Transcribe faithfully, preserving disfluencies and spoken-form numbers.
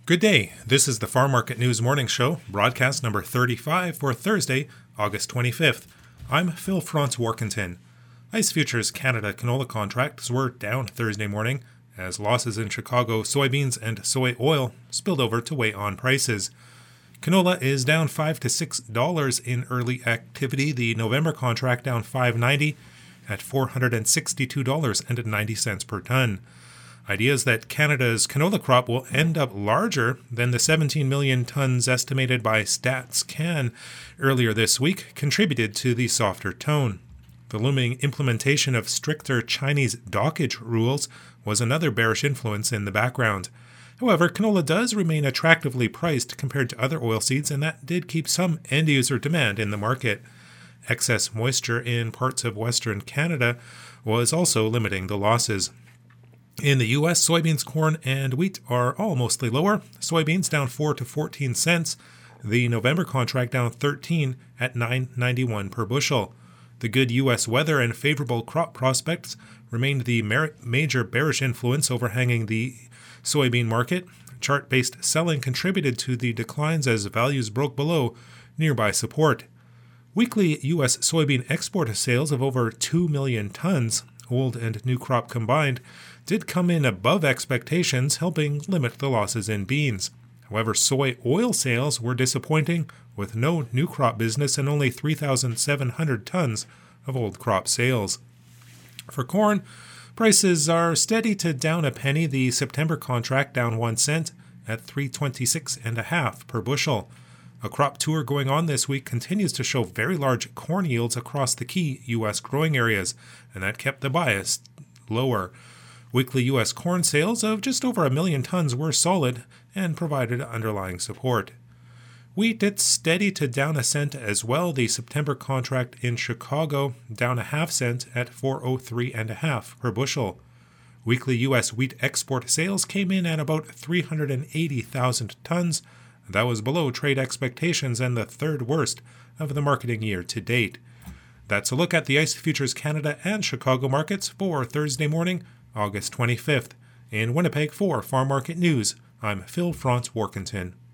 Good day. This is the Farm Market News Morning Show, broadcast number thirty-five for Thursday, August twenty-fifth. I'm Phil Franz-Warkentin. ICE Futures Canada canola contracts were down Thursday morning as losses in Chicago soybeans and soy oil spilled over to weigh on prices. Canola is down five to six dollars in early activity. The November contract down five ninety at four hundred sixty-two dollars and ninety cents per ton. Ideas that Canada's canola crop will end up larger than the seventeen million tons estimated by StatsCan earlier this week contributed to the softer tone. The looming implementation of stricter Chinese dockage rules was another bearish influence in the background. However, canola does remain attractively priced compared to other oilseeds, and that did keep some end-user demand in the market. Excess moisture in parts of Western Canada was also limiting the losses. In the U S, soybeans, corn, and wheat are all mostly lower. Soybeans down four to fourteen cents. The November contract down thirteen at nine ninety-one per bushel. The good U S weather and favorable crop prospects remained the mer- major bearish influence overhanging the soybean market. Chart-based selling contributed to the declines as values broke below nearby support. Weekly U S soybean export sales of over two million tons, old and new crop combined, did come in above expectations, helping limit the losses in beans. However, soy oil sales were disappointing, with no new crop business and only three thousand seven hundred tons of old crop sales. For corn, prices are steady to down a penny. The September contract down one cent at three twenty-six and a half per bushel. A crop tour going on this week continues to show very large corn yields across the key U S growing areas, and that kept the bias lower. Weekly U S corn sales of just over a million tons were solid and provided underlying support. Wheat, it's steady to down a cent as well. The September contract in Chicago down a half cent at four oh three and a half per bushel. Weekly U S wheat export sales came in at about three hundred eighty thousand tons. That was below trade expectations and the third worst of the marketing year to date. That's a look at the ICE Futures Canada and Chicago markets for Thursday morning, August twenty-fifth. In Winnipeg for Farm Market News, I'm Phil Franz-Warkentin.